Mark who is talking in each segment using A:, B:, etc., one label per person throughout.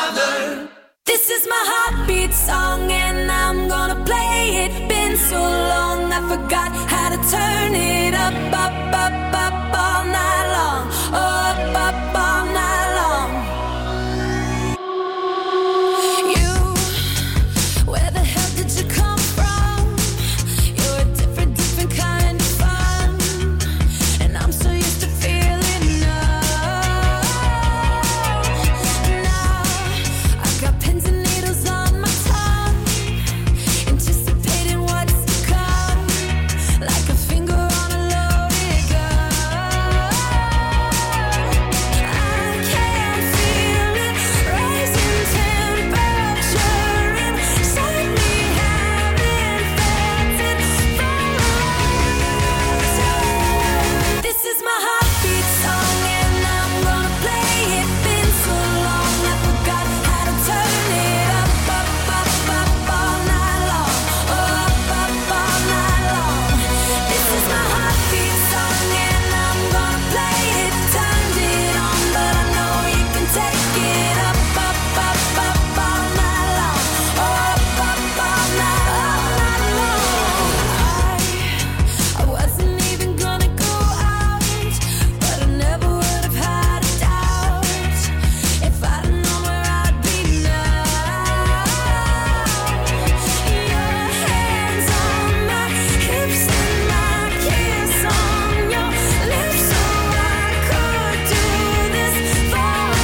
A: This is my heartbeat song and I'm gonna play it. Been so long I forgot how to turn it up, up, up, up all night long. Up, up all night long. You, where the hell did you come from? You're a different, different kind of fun. And I'm so used to feeling numb. Now I've got pins and needles on my tongue, anticipating what's to come, like a finger on a loaded gun. I can feel it rising temperature inside me, haven't felt it for a long time. This is my heartbeat song and I'm gonna play it. Been so long I forgot how to turn it up, up, up, up all night long. Up, up all night long. This is my heartbeat song and I'm gonna play it. Turned it on, but I know you can take it up, up, up, up all night long. Up, up all night long. I wasn't even gonna go out, but I never would have had a doubt if I'd known where I'd be now. Your hands on my hips and my kiss on your lips, so I could do this for a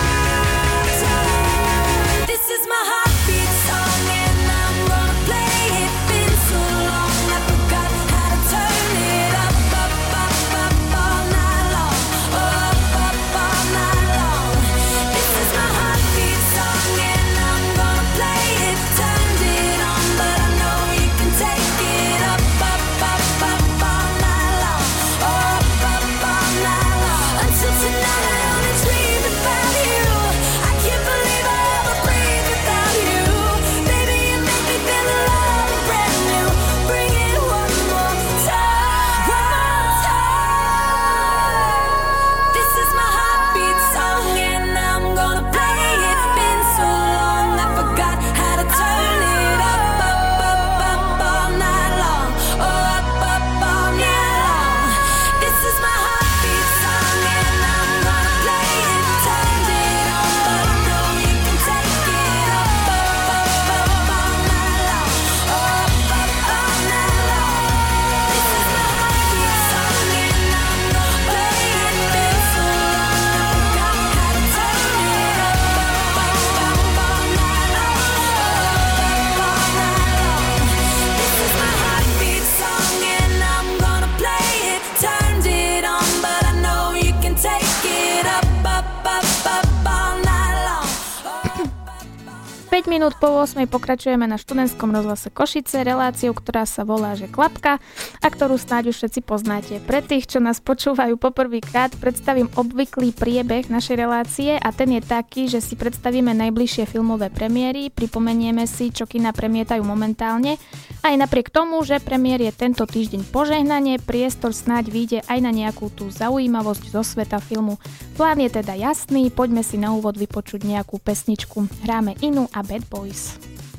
A: lifetime. This is my heartbeat song and I'm gonna play it. Been so long I forgot how to turn it up, up, up, up all night long. Up, up all night long. This is my heartbeat song and I'm gonna play it. Turned it on, but I know you can take it up, up, up, up all night long. Up, up all night long. Until tonight I only dream about you. I can't believe I ever breathe without you. Baby, you make me feel alive and brand new. Bring it one more time. One more time. This is my heartbeat song and I'm gonna play it. Been so long I forgot how to turn it up, up, up, up all night long. Up, up all night long. This is my heartbeat song and I'm gonna play it. Turned it on, but I know you can take it up, up, up, up all night long. Up, up all night long. This is my heartbeat song and I'm gonna play it. Been so long I forgot how to turn it up, up, up, up all night long. Up, up all night long. This is my heartbeat song and I'm gonna play it. Turned it on, but I know you can take it up, up, up, up all night long.
B: 5 minút po 8 pokračujeme na študentskom rozhlase Košice reláciou, ktorá sa volá že Klapka a ktorú snáď už všetci poznáte. Pre tých, čo nás počúvajú poprvýkrát, predstavím obvyklý priebeh našej relácie a ten je taký, že si predstavíme najbližšie filmové premiéry, pripomenieme si, čo kina premietajú momentálne. Aj napriek tomu, že premiér je tento týždeň požehnanie, priestor snáď vyjde aj na nejakú tú zaujímavosť zo sveta filmu. Plán je teda jasný, poďme si na úvod vypočuť nejakú pesničku. Hráme Inu a Bad Boys.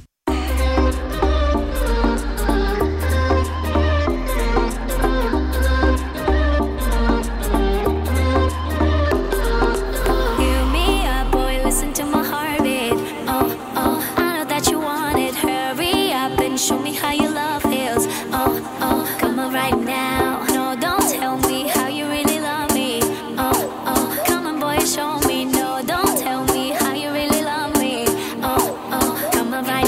A: Hear me up, boy, listen to my heartbeat. Oh, oh, I know that you want it. Hurry up and show me how your love feels. Oh, oh, come on right now. No, don't tell me how you really love me. Oh, oh, come on, boy, show me. No, don't tell me how you really love me. Oh, oh, come on right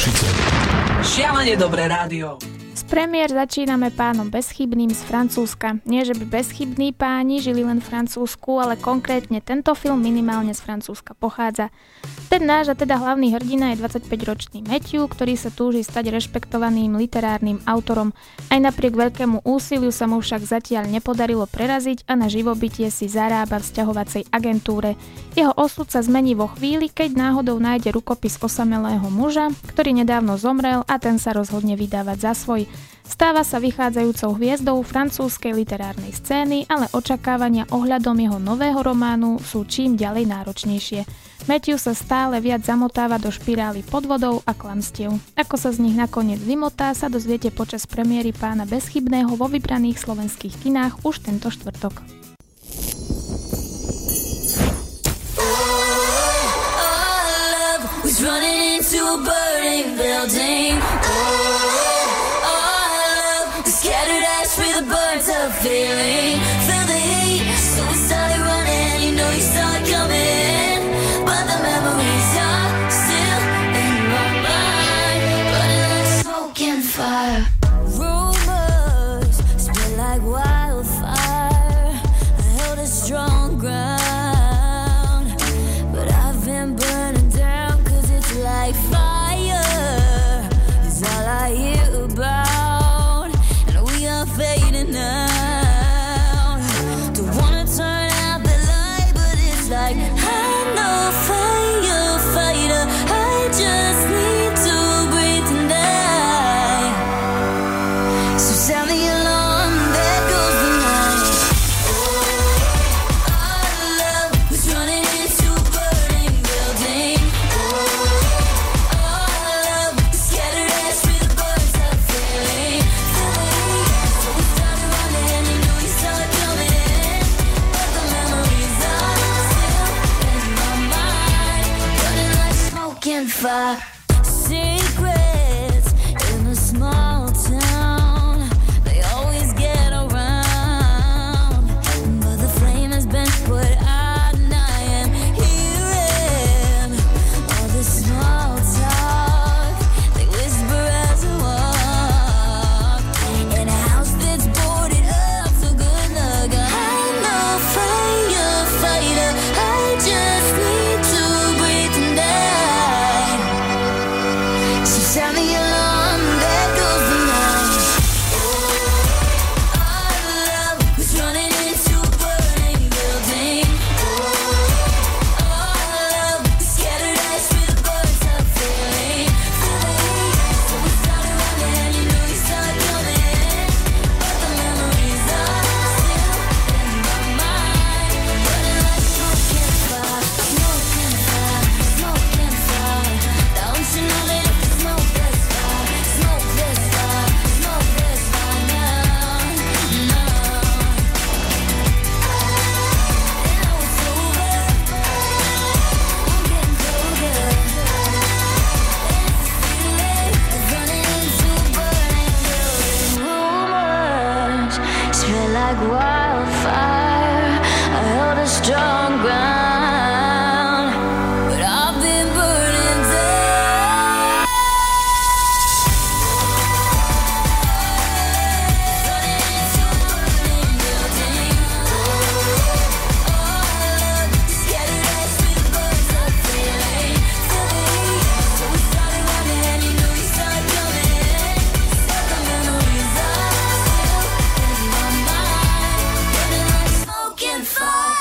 C: Košice.
D: Šialene dobré rádio.
B: Z premiér začíname Pánom bezchybným z Francúzska. Nie, že by bezchybní páni žili len v Francúzsku, ale konkrétne tento film minimálne z Francúzska pochádza. Ten náš a teda hlavný hrdina je 25-ročný Matthew, ktorý sa túži stať rešpektovaným literárnym autorom. Aj napriek veľkému úsiliu sa mu však zatiaľ nepodarilo preraziť a na živobytie si zarába v sťahovacej agentúre. Jeho osud sa zmení vo chvíli, keď náhodou nájde rukopis osamelého muža, ktorý nedávno zomrel a ten sa rozhodne vydávať za svoj. Stáva sa vychádzajúcou hviezdou francúzskej literárnej scény, ale očakávania ohľadom jeho nového románu sú čím ďalej náročnejšie. Matthew sa stále viac zamotáva do špirály podvodov a klamstiev. Ako sa z nich nakoniec vymotá, sa dozviete počas premiéry Pána bezchybného vo vybraných slovenských kinách už tento štvrtok.
A: Running into a burning building. Scattered ash with a burnt up feeling. Feel the heat, so we started running. You know you saw it coming, but the memories are still in my mind, burning like smoke and fire. Rumors spread like wildfire. I held a strong ground, but I've been burning down 'cause it's like fire is all I hear about. Fading now. Don't wanna turn out the light, but it's like I'm no firefighter. I just need to breathe and die. So sound the alarm, there goes the night. Our love was running into a burning building. Our love scattered ash with a burnt up feeling. Fire. Secrets in a small town, they always get around, but the flame has been put out and I am hearing all this small talk. They whisper as I walk in a house that's boarded up, so good luck. I'm no firefighter, I just need to breathe and die. Sound the alarm, there goes the night. Our love was running into a burning building. Our love scattered ash with a burnt up feeling. So we started running, you know you saw it coming, but the memories are still in my mind, burning like smoke and fire, smoke and fire, smoke and fire. Don't you know that? Like wildfire, I held a strong ground, but I've been burning down. Running into a burning building. Scattered ash with a burnt up feeling. So we started running, you know you saw it coming, but the memories are still in my mind. Smoke and fire.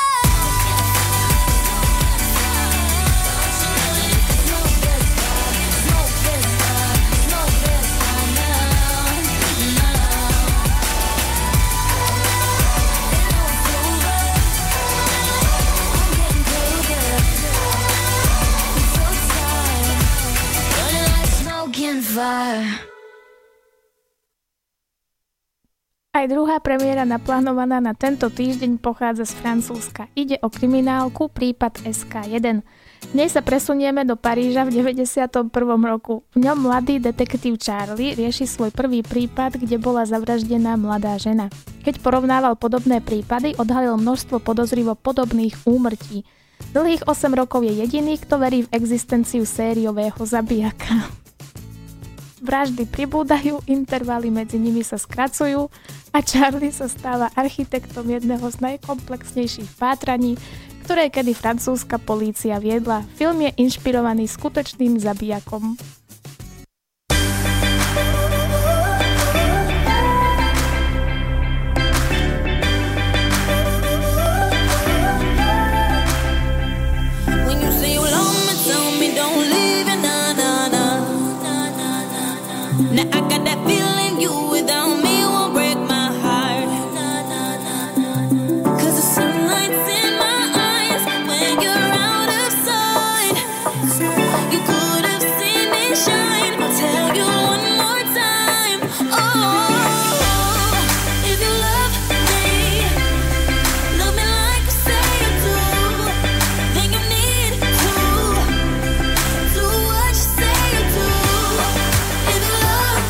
B: Aj druhá premiéra naplánovaná na tento týždeň pochádza z Francúzska. Ide o kriminálku Prípad SK1. V nej sa presunieme do Paríža v 91. roku. V ňom mladý detektív Charlie rieši svoj prvý prípad, kde bola zavraždená mladá žena. Keď porovnával podobné prípady, odhalil množstvo podozrivo podobných úmrtí. Dlhých 8 rokov je jediný, kto verí v existenciu sériového zabijaka. Vraždy pribúdajú, intervaly medzi nimi sa skracujú a Charlie sa stáva architektom jedného z najkomplexnejších pátraní, ktoré kedy francúzska polícia viedla. Film je inšpirovaný skutočným zabijakom.
A: Now I got that feeling you without me won't break my heart. Cause the sunlight's in my eyes when you're out of sight. You could have seen me shine. I'll tell you one more time. Oh, if you love me like you say you do, then you need to do what you say you do. If you love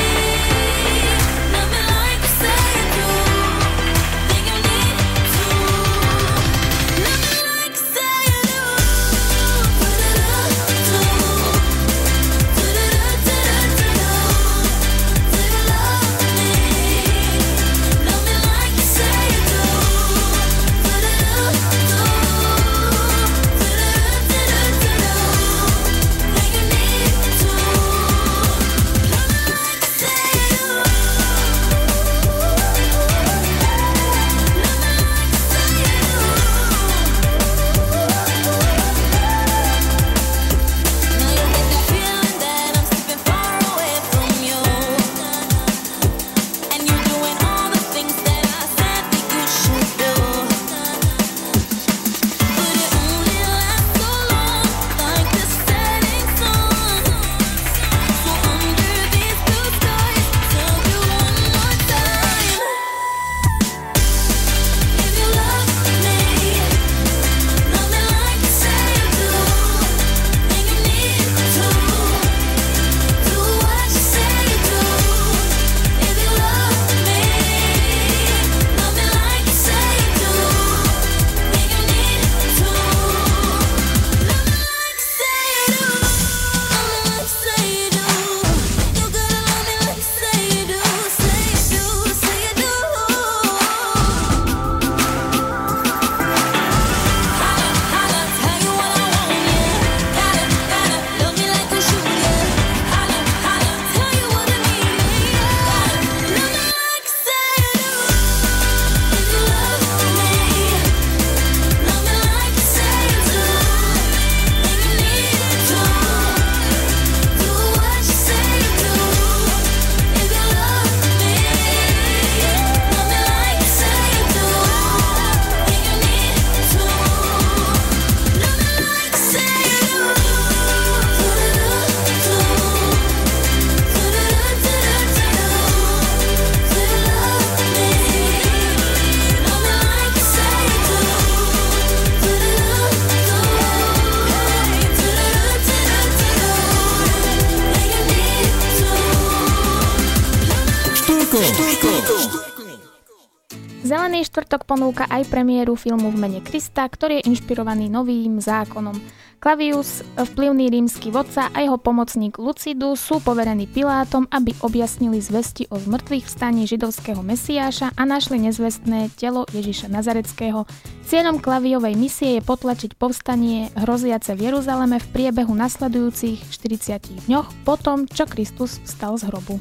B: Zelený štvrtok ponúka aj premiéru filmu V mene Krista, ktorý je inšpirovaný novým zákonom. Clavius, vplyvný rímsky vodca a jeho pomocník Lucidus sú poverení Pilátom, aby objasnili zvesti o zmrtvých vstaní židovského Mesiáša a našli nezvestné telo Ježiša Nazareckého. Cieľom Claviovej misie je potlačiť povstanie hroziace v Jeruzaleme v priebehu nasledujúcich 40 dňoch po tom, čo Kristus vstal z hrobu.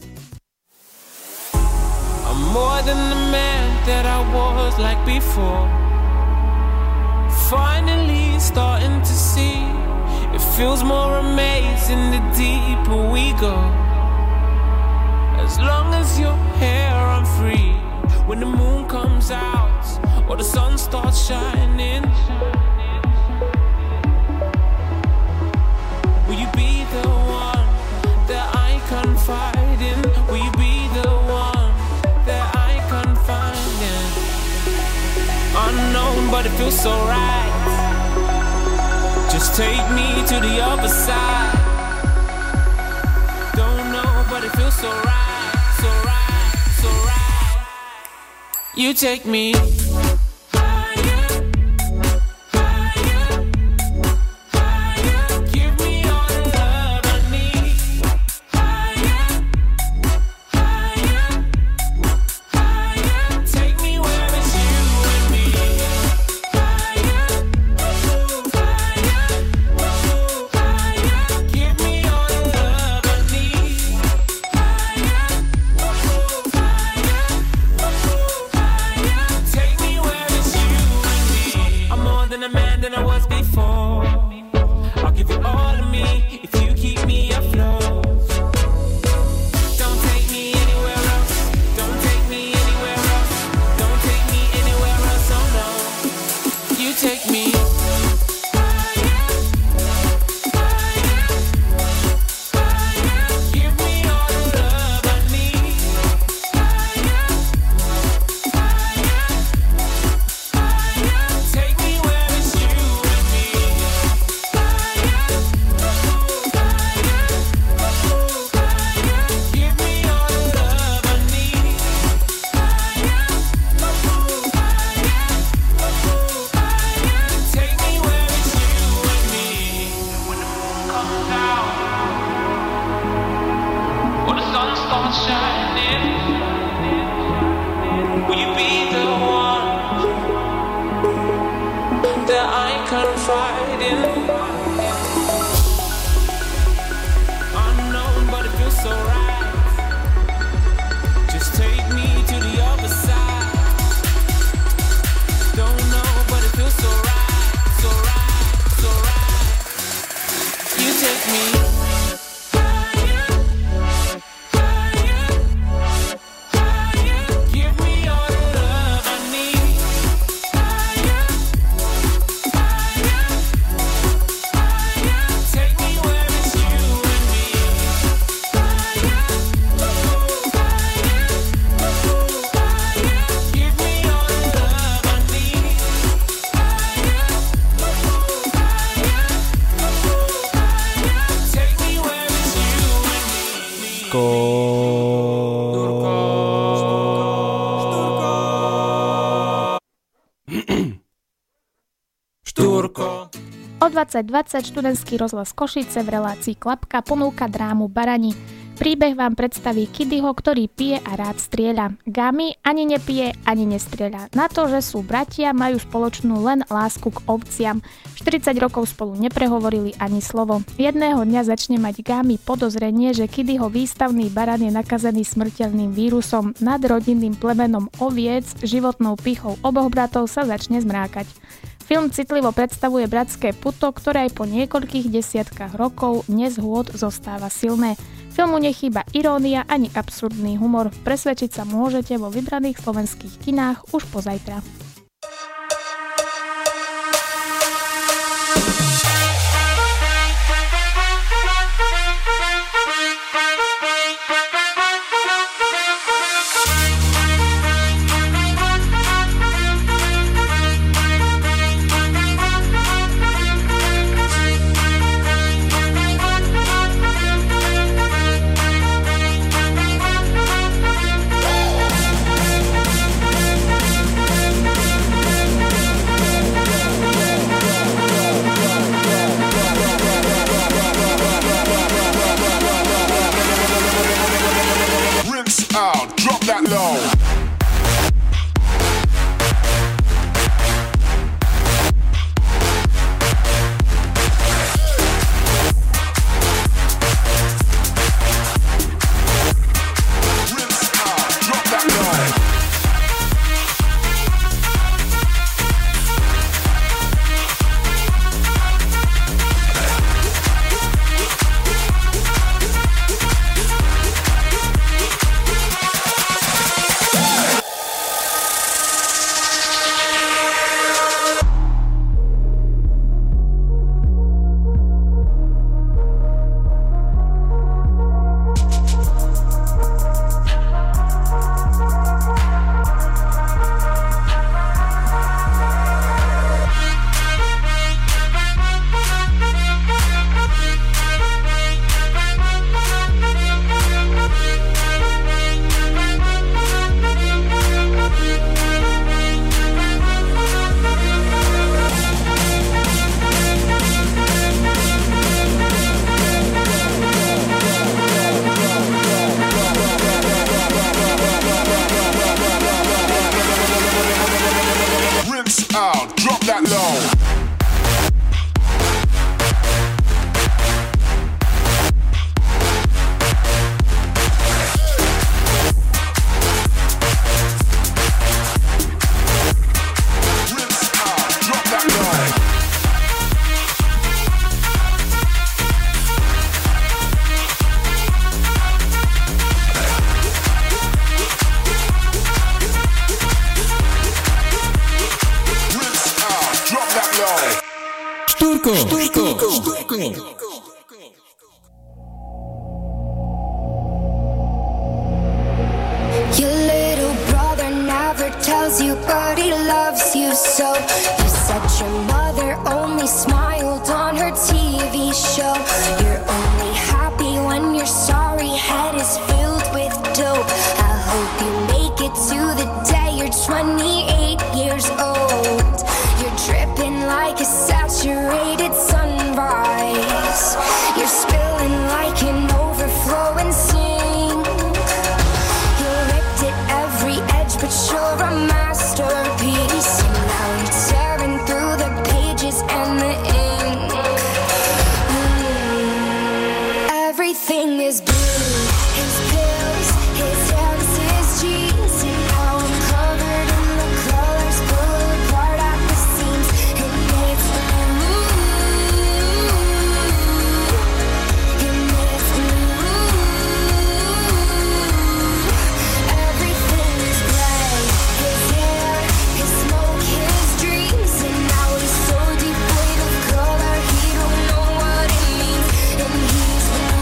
C: I'm more than the man that I was like before. Finally starting to see, it feels more amazing the deeper we go. As long as you're here, I'm free. When the moon comes out or the sun starts shining, will you be the one that I confide in? Will you be the one that I confide in? Unknown, but it feels so right. Just take me to the other side. Don't know, but it feels so right, so right, so right. You take me higher, higher, higher. Give me all the love I need. Higher. better man than I was before. I'll give you all of me if you keep me afloat. Don't take me anywhere else. Don't take me anywhere else. Don't take me anywhere else. Oh no. You take me.
B: O 2020 študentský rozhlas Košice v relácii Klapka ponúka drámu Barani. Príbeh vám predstaví Kidyho, ktorý pije a rád strieľa. Gami ani nepije, ani nestrieľa. Na to, že sú bratia, majú spoločnú len lásku k ovciam. 40 rokov spolu neprehovorili ani slovo. Jedného dňa začne mať Gami podozrenie, že Kidyho výstavný baran je nakazený smrteľným vírusom. Nad rodinným plemenom oviec, životnou pichou oboch bratov sa začne zmrákať. Film citlivo predstavuje bratské puto, ktoré aj po niekoľkých desiatkách rokov nezhôd zostáva silné. Filmu nechýba irónia ani absurdný humor. Presvedčiť sa môžete vo vybraných slovenských kinách už pozajtra.
E: Drop that line. Štúrko.
A: Your little brother never tells you, but he loves you so. You said your mother only smiled on her TV show. You're only happy when your sorry head is filled with dope. I hope you make it to the day you're 28 years old. You're dripping like a saturated sunrise. You're spilling like an overflowing sink. You ripped at every edge, but you're a masterpiece. And now you're tearing through the pages and the ink. Everything is blue. His pills, his drugs, his jeans. And now I'm covered in the colors, pulled apart at the seams. And it's blue. And it's blue. Everything is gray. His hair, his smoke, his dreams. And now he's so devoid of color, he don't know what it means. And he's blue.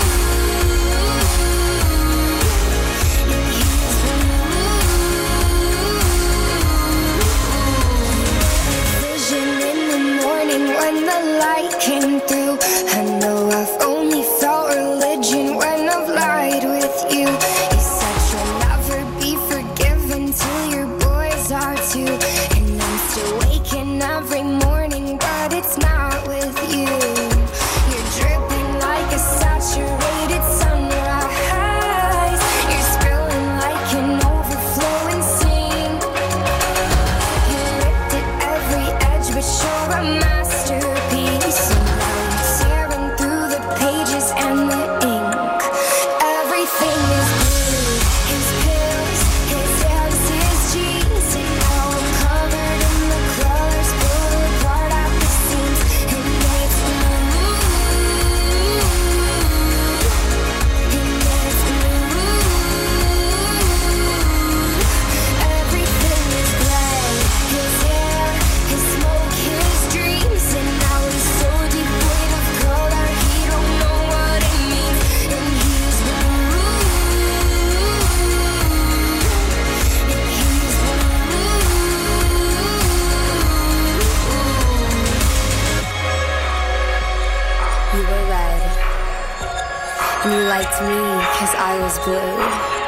A: Vision in the morning when the light came through. I know I've only felt religion when I've lied with you. You said you'll never be forgiven till your boys are too. And I'm still waking every morning, but it's not with you. You're dripping like a saturated sunrise. You're spilling like an overflowing sink. You ripped at every edge, but you're a masterpiece. And now you're tearing through the pages and the ink. Everything is blue. His pills, his drugs, his jeans. And now I'm covered in the colors, pulled apart at the seams. And it's blue. And it's blue. Everything is gray. His hair, his smoke, his dreams. And now he's so devoid of color, he don't know what it means. And he's blue. And he's blue. You were red, and you liked me because I was blue.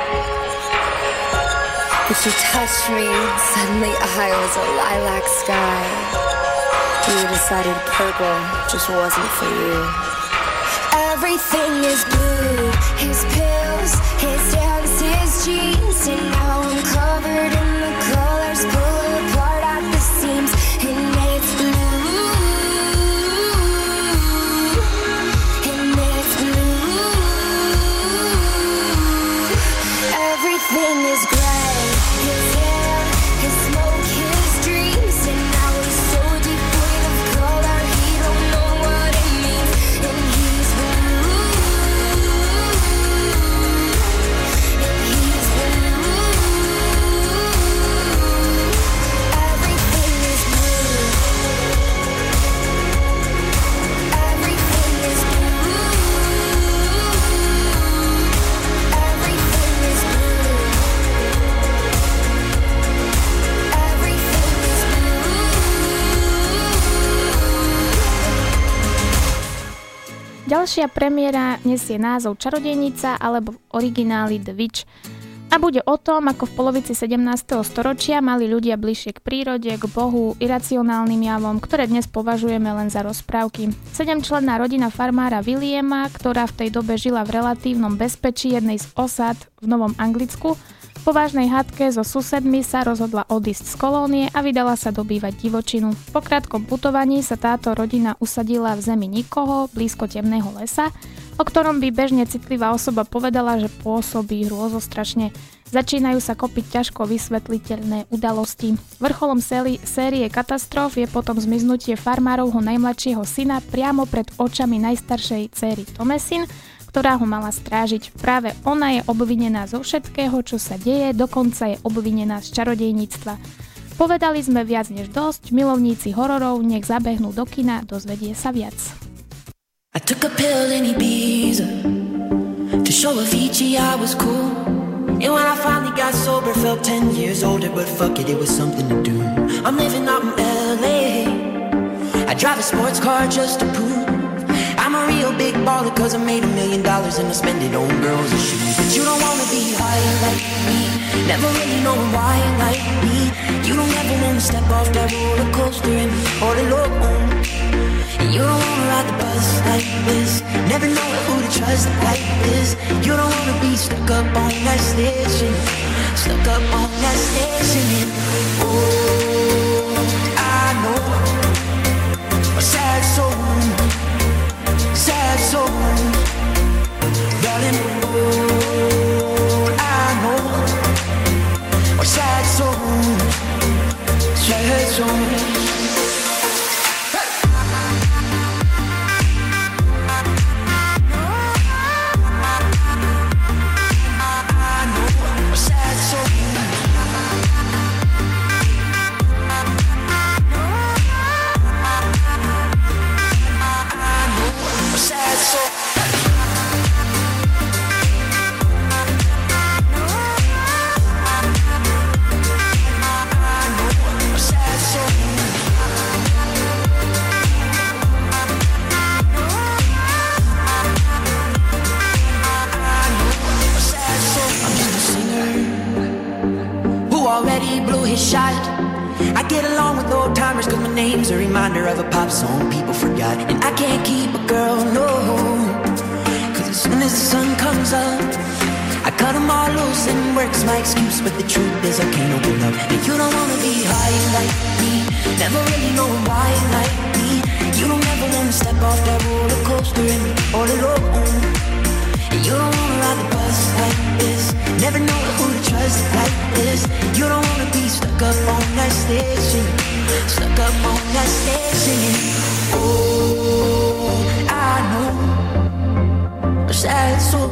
A: But you touched me, suddenly I was a lilac sky. You decided purple just wasn't for you. Everything is blue. His pills, his drugs, his jeans. And now I'm covered in the colors, pulled apart at the seams. And it's blue. And it's blue. Everything is gray. His hair, his smoke, his dreams. And now he's so devoid of color, he don't know what it means. And he's blue. And he's blue. Everything is blue. Everything is blue. Everything is blue. Everything is blue.
B: Ďalšia premiéra nesie názov Čarodejnica alebo v origináli The Witch a bude o tom, ako v polovici 17. storočia mali ľudia bližšie k prírode, k Bohu, iracionálnym javom, ktoré dnes považujeme len za rozprávky. 7-členná rodina farmára Williama, ktorá v tej dobe žila v relatívnom bezpečí jednej z osád v Novom Anglicku, po vážnej hádke so susedmi sa rozhodla odísť z kolónie a vydala sa dobývať divočinu. Po krátkom putovaní sa táto rodina usadila v zemi nikoho, blízko temného lesa, o ktorom by bežne citlivá osoba povedala, že pôsobí hrôzostrašne. Začínajú sa kopiť ťažko vysvetliteľné udalosti. Vrcholom série katastrof je potom zmiznutie farmárovho najmladšieho syna priamo pred očami najstaršej céry Thomasin, ktorá ho mala strážiť. Práve ona je obvinená zo všetkého, čo sa deje, dokonca je obvinená z čarodejníctva. Povedali sme viac než dosť, milovníci hororov nech zabehnú do kina, dozvedie sa viac.
E: I took a pill in Ibiza to show Avicii I was cool. And when I finally got sober, felt 10 years older, but fuck it, it was something to do. I'm living out in LA. I drive a sports car just to prove I'm a real big baller, cause I made $1 million and I spend it on girls and shoes. But you don't wanna be high like me, never really know why like me. You don't ever wanna step off that roller coaster and be all alone. And you don't wanna ride the bus like this, never know who to trust like this. You don't wanna be stuck up on that station, stuck up on that station. And oh, I know a sad soul, sad soul, darling. Oh, I know a sad soul, sad soul. Shot. I get along with old timers cause my name's a reminder of a pop song people forgot. And I can't keep a girl, no, cause as soon as the sun comes up I cut them all loose and work's my excuse. But the truth is I can't open up. And you don't wanna be high like me, never really know why like me. You don't ever wanna step off that roller coaster and be all alone. And you don't wanna ride the bus like this, never know who to trust like this. You don't wanna be stuck up on that station, stuck up on that station. Oh, I know a sad soul,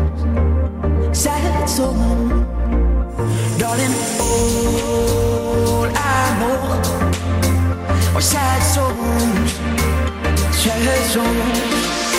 E: sad soul, darling. Oh, I know a sad soul, sad soul.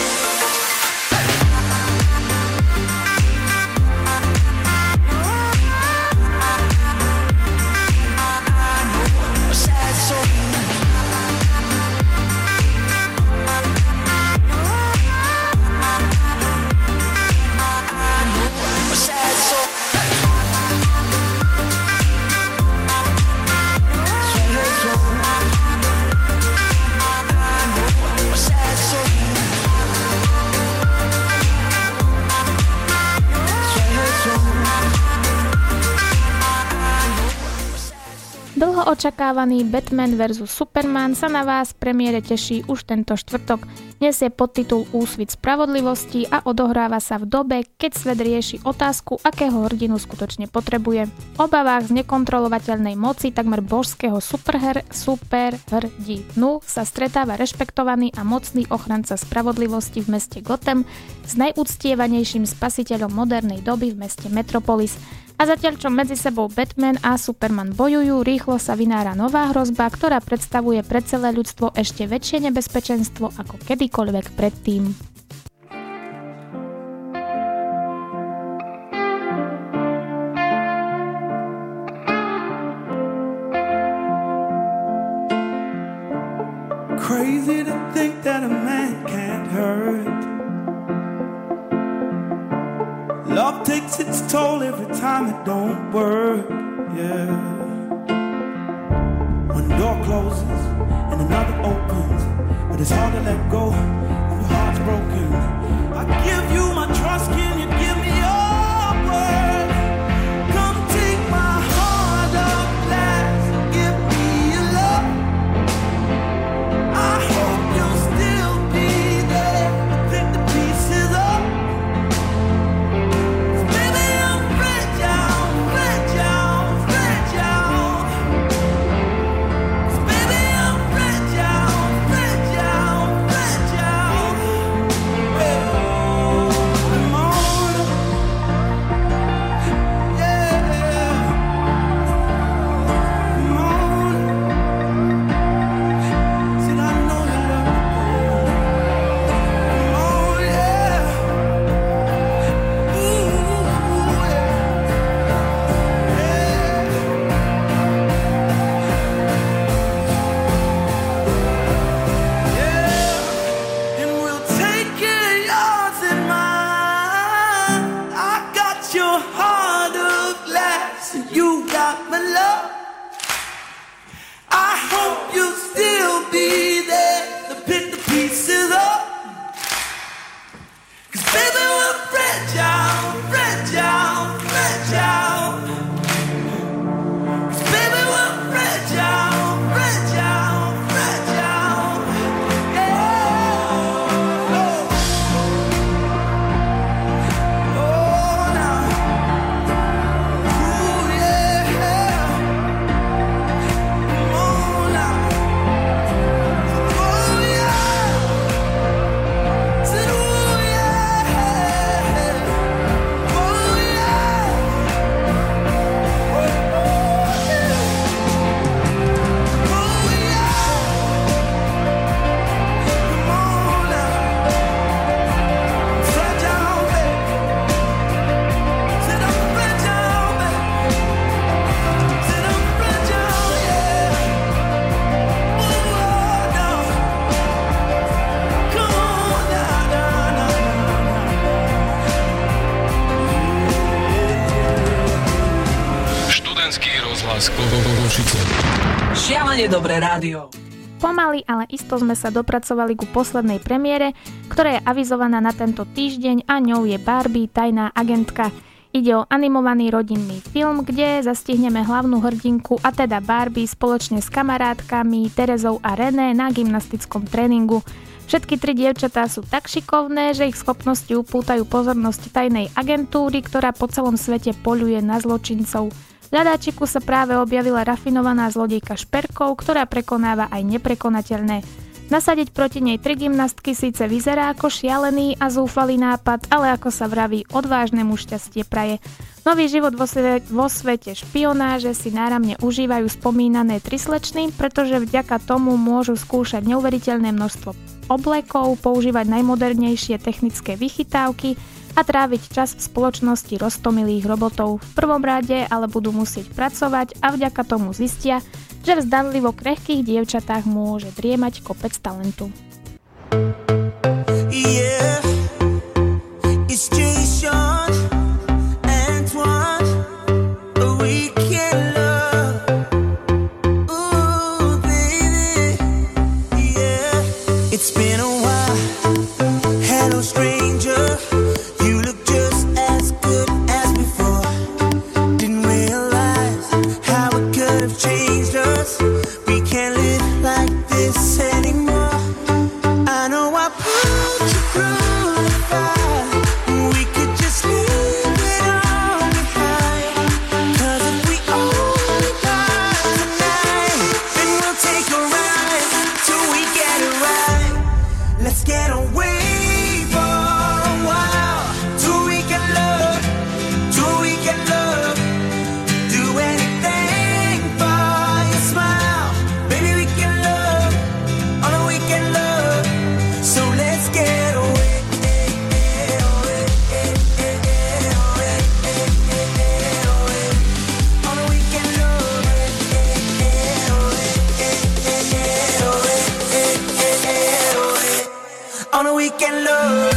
B: Očakávaný Batman vs. Superman sa na vás v premiére teší už tento štvrtok. Nesie podtitul Úsvit spravodlivosti a odohráva sa v dobe, keď svet rieši otázku, akého hrdinu skutočne potrebuje. V obavách z nekontrolovateľnej moci takmer božského superhrdinu sa stretáva rešpektovaný a mocný ochranca spravodlivosti v meste Gotham s najúctievanejším spasiteľom modernej doby v meste Metropolis. A zatiaľ, čo medzi sebou Batman a Superman bojujú, rýchlo sa vynára nová hrozba, ktorá predstavuje pre celé ľudstvo ešte väčšie nebezpečenstvo ako kedykoľvek predtým.
F: Crazy to think that a man can't hurt. Love takes its toll every time it don't work, yeah. One door closes and another opens, but it's hard to let go when your heart's broken. I give you my trust, can you give me your word? Come take my heart up, last, give me your love. I hope you'll still be there to pick the pieces up.
D: Šialene dobré rádio.
B: Pomaly, ale isto sme sa dopracovali ku poslednej premiére, ktorá je avizovaná na tento týždeň a ňou je Barbie, tajná agentka. Ide o animovaný rodinný film, kde zastihneme hlavnú hrdinku, a teda Barbie, spoločne s kamarátkami Terezou a René na gymnastickom tréningu. Všetky tri dievčatá sú tak šikovné, že ich schopnosti upútajú pozornosť tajnej agentúry, ktorá po celom svete poľuje na zločincov. V ľadáčiku sa práve objavila rafinovaná zlodejka Šperkov, ktorá prekonáva aj neprekonateľné. Nasadiť proti nej tri gymnastky síce vyzerá ako šialený a zúfalý nápad, ale ako sa vraví, odvážnemu šťastie praje. Nový život vo svete špionáže si náramne užívajú spomínané tri slečny, pretože vďaka tomu môžu skúšať neuveriteľné množstvo oblekov, používať najmodernejšie technické vychytávky a tráviť čas v spoločnosti roztomilých robotov. V prvom rade ale budú musieť pracovať a vďaka tomu zistia, že v zdanlivo krehkých dievčatách môže driemať kopec talentu.
F: Yeah, it's Jason, Antoine, a weekend love. Ooh, baby, yeah, it's been a while. Hello, stranger. You look just as good as before. Didn't realize how it could have changed us. We can't live like this anymore. I know I put you through the fire. We could just leave it all behind. 'Cause if we only die tonight, then we'll take a ride till we get it right. Let's get away for a while till we can love, till we can love. Do anything for your smile. Baby, we can love, on a weekend love. So let's get away. On a weekend love. On a weekend love.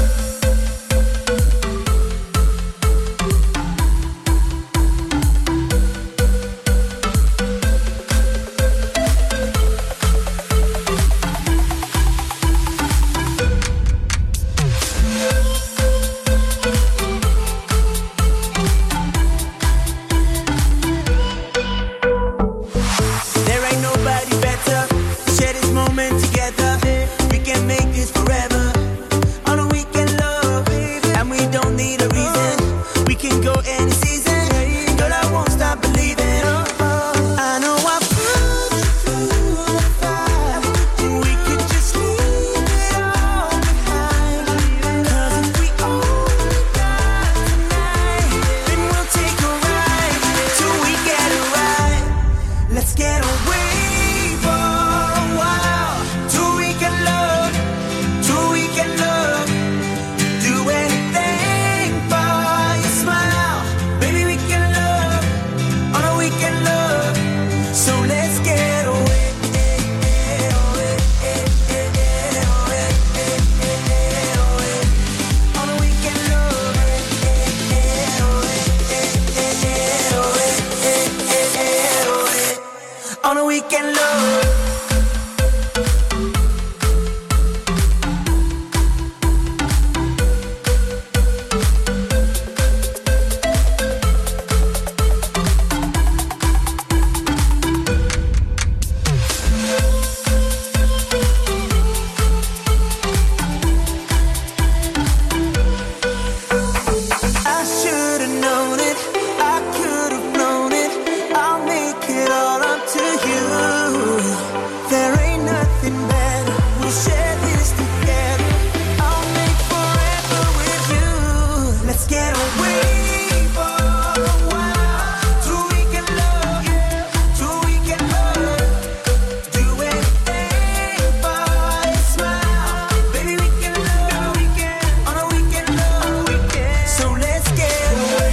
F: There ain't nobody better to share this moment together. We can make this forever. On a weekend love, and we don't need a reason. We can go any season. Girl, I won't stop believing. I know I put you through the fire. We could just leave it all behind. 'Cause if we only die tonight, then we'll take a ride till we get it right. Let's get away for a while till we can love, till we can love. Do anything for your smile. Baby, we can love, on a weekend love. So let's get away. On a weekend love. On a weekend love. I should have known it. I could have known it. I'll make it all up to you. There ain't nothing better. We'll share this together. I'll make forever with you. Let's get away for a while till we can love, till we can love. Do anything for your smile. Baby, we can love, on a weekend love. So let's get away.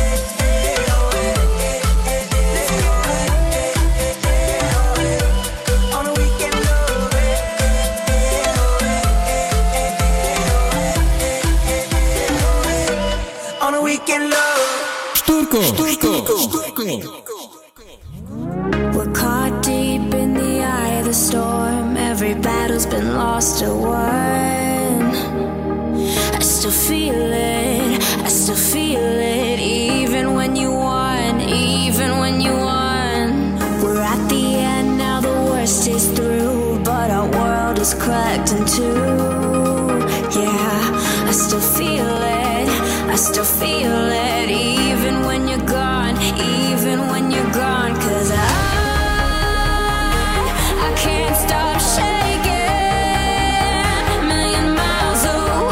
F: On a weekend love. On a weekend love.
G: Štúrko.
E: We're caught deep in the
A: the storm, every battle's been lost or won. I still feel it, I still feel it, even when you won, even when you won. We're at the end now, the worst is through, but our world is cracked in two. Yeah, I still feel it, I still feel it, even when you're gone, even when you're gone. 'Cause I can't stop shaking, a million miles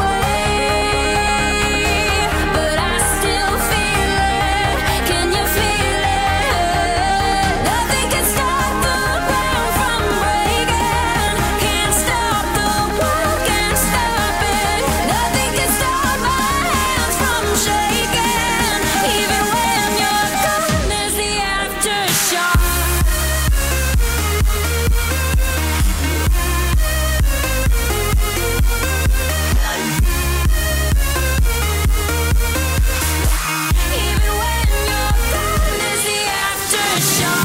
A: away, but I still feel it. Can you feel it? Nothing can stop the ground from breaking. Can't stop the world, can't stop it. Nothing can stop my hands from shaking. Even when you're gone, there's the aftershock. Even when you're gone, there's the aftershock.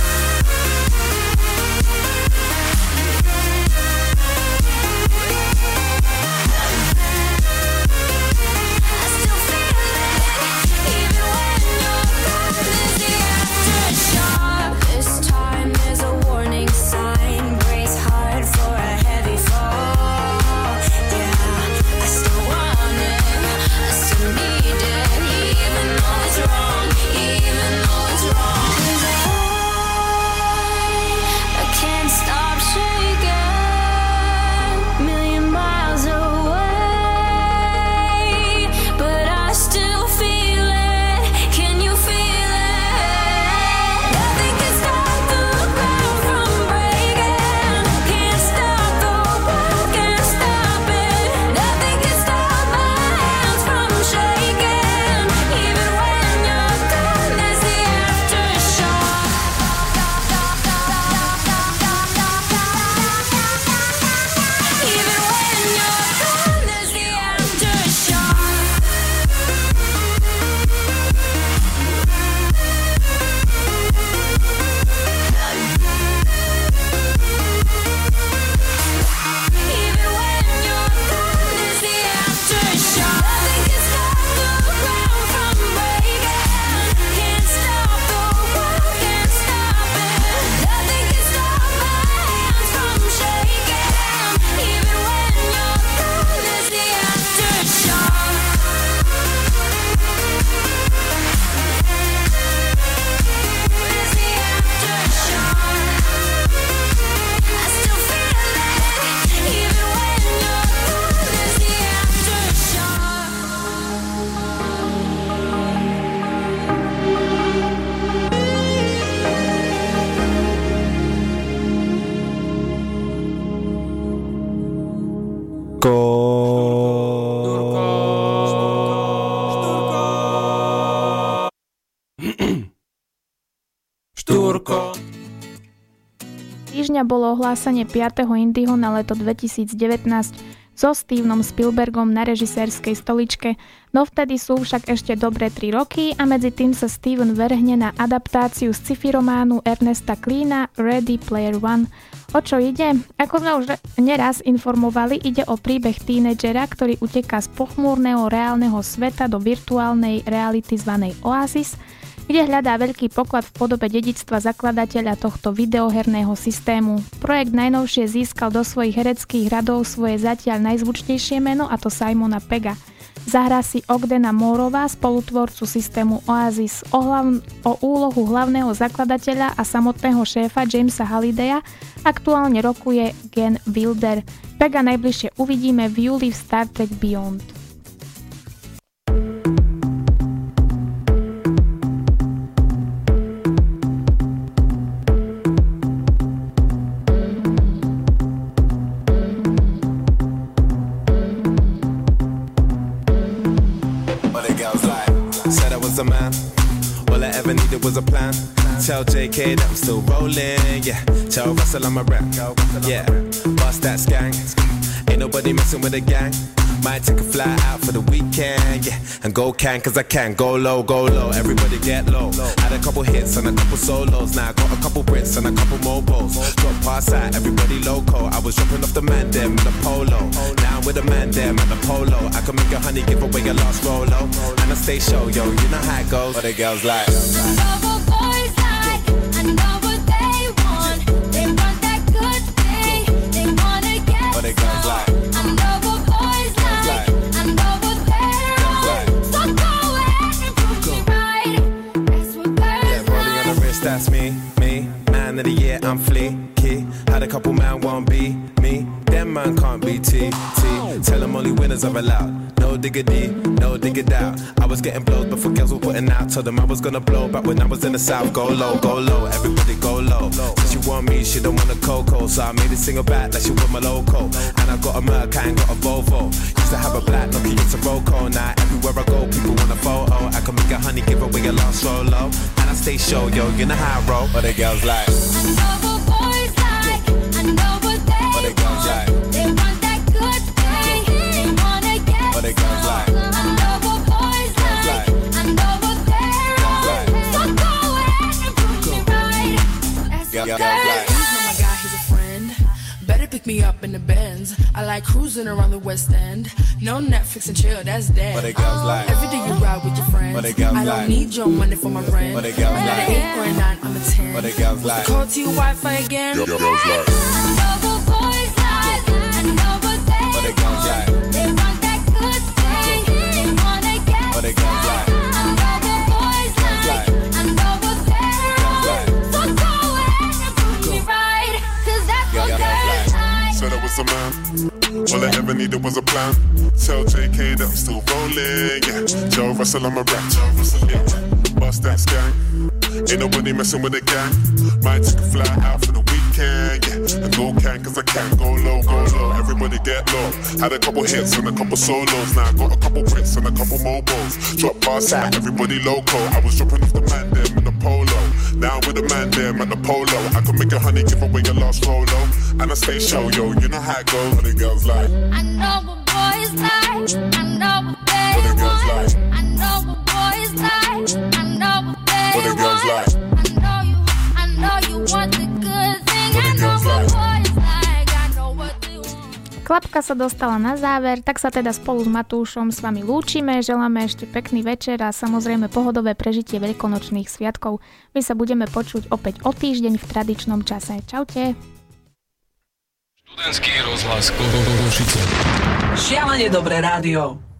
A: I still feel it. Even when you're gone, there's the aftershock. This time there's a warning sign. Brace hard for a heavy fall. Yeah, I still want it. I still need it. Even though it's wrong. Even though it's wrong. 'Cause I can't stop shaking. Million miles away, but I still feel it. Can you feel it? Nothing can stop the ground from breaking. Can't stop the world, can't stop it. Nothing can stop my hands from shaking. Even when you're gone, there's the aftershock. Even when you're gone, there's the aftershock. Even when you're gone, there's the aftershock. Nothing can stop the ground from breaking. Can't stop the world, can't stop it. Nothing can stop my hands from shaking. Even when you're gone, there's the aftershock. There's the aftershock. I still feel it. Even when you're gone, there's the aftershock.
C: Štúrko.
B: Týždňa bolo ohlásenie 5. Indieho na leto 2019 so Stevenom Spielbergom na režisérskej stoličke. Dovtedy sú však ešte dobré 3 roky a medzi tým sa Steven vrhne na adaptáciu sci-fi románu Ernesta Kleena Ready Player One. O čo ide? Ako sme už neraz informovali, ide o príbeh tínedžera, ktorý uteká z pochmúrneho reálneho sveta do virtuálnej reality zvanej Oasis, kde hľadá veľký poklad v podobe dedičstva zakladateľa tohto videoherného systému. Projekt najnovšie získal do svojich hereckých radov svoje zatiaľ najzvučnejšie meno, a to Simona Pegga. Zahrá si Ogdena Moorová, spolutvorcu systému Oasis. O úlohu hlavného zakladateľa a samotného šéfa Jamesa Hallidaya aktuálne rokuje Gen Wilder. Pegga najbližšie uvidíme v júli v Star Trek Beyond.
G: A man, all I ever needed was a plan. Tell JK that I'm still rolling, yeah. Tell Russell I'm a rap, yeah. Bust that skank, ain't nobody messing with the gang. Might take a flight out for the weekend, yeah. And go can, cause I can. Go low, everybody get low. Had a couple hits and a couple solos. Now I got a couple Brits and a couple mobiles. Drop past out, everybody loco. I was dropping off the man them in the polo. Now I'm with the man them at the polo. I can make a honey give away your last rolo. And I stay show, yo, you know how it goes. What the girls like? What they girls like? I know what boys like. I know what they're on. So go ahead and prove me right. That's what girls like. Yeah, rolling on the wrist, that's me. Man of the year, I'm fleeky. Had a couple man won't be me. Them man can't be T. Tell them only winners are allowed. No diggity, no dig it out. I was getting blows before girls were putting out. Told them I was gonna blow back when I was in the south. Go low, everybody go low. Since she want me, she don't want a cocoa. So I made it sing her back like she want my loco. And I got a Merc, I ain't got a Volvo. Used to have a black Nokia, it's a Roco. Now everywhere I go, people want a photo. I can make a honey give away your last solo. And I stay show, yo, you know how I roll. What the girls like? I know what boys like. I know what they girls like. They want that good thing. They wanna get what they girls like. I know what boys like. I know what they're on. So go ahead and prove me right. That's what girls like.
H: He's not my guy, he's a friend. Better pick me up in the Benz. I like cruising around the West End. No Netflix and chill, that's dead.
G: What they girls like?
H: Every day you ride with your friends.
G: What they girls
H: I don't
G: like?
H: need your money for my rent.
G: What they girls
H: I'm
G: like?
H: at an 8 or a 9, I'm a 10.
G: What they girls like?
H: Call to your Wi-Fi again.
G: Girls like.
A: I know what boys like. I know what
G: What they girls like?
A: they want that good thing. They wanna get
G: What they girls like?
A: I know what boys like. I know what they're on. So go ahead and prove me right. 'Cause that's what girls like.
I: Said I was a man. All I ever needed was a plan. Tell JK that I'm still rolling, yeah. Joe Russell, I'm a rap. Yeah. Bust that gang. Ain't nobody messing with the gang. Might take a fly out for the weekend, yeah. And go can, cause I can. Go low, everybody get low. Had a couple hits and a couple solos. Now I got a couple Brits and a couple mobiles. Drop bars out, everybody loco. I was dropping off the man them in the polo. Now I'm with the man them at the polo. I can make a honey give away your last rolo. And I stay show, yo, you know how it goes. What the girls like?
A: I know what boys like. I know what they
I: What the girls
A: want.
I: like?
A: I know what boys like. I know what they
I: What the girls
A: want.
I: like?
A: I know you want the good thing.
I: What the
A: I know
I: girls
A: what
I: like?
A: boys like. I know what they want.
B: Klapka sa dostala na záver, tak sa teda spolu s Matúšom s vami lúčime, želáme ešte pekný večer a samozrejme pohodové prežitie veľkonočných sviatkov. My sa budeme počuť opäť o týždeň v tradičnom čase. Čaute.
J: Študentský rozhlas Košice.
D: Šialene dobré rádio.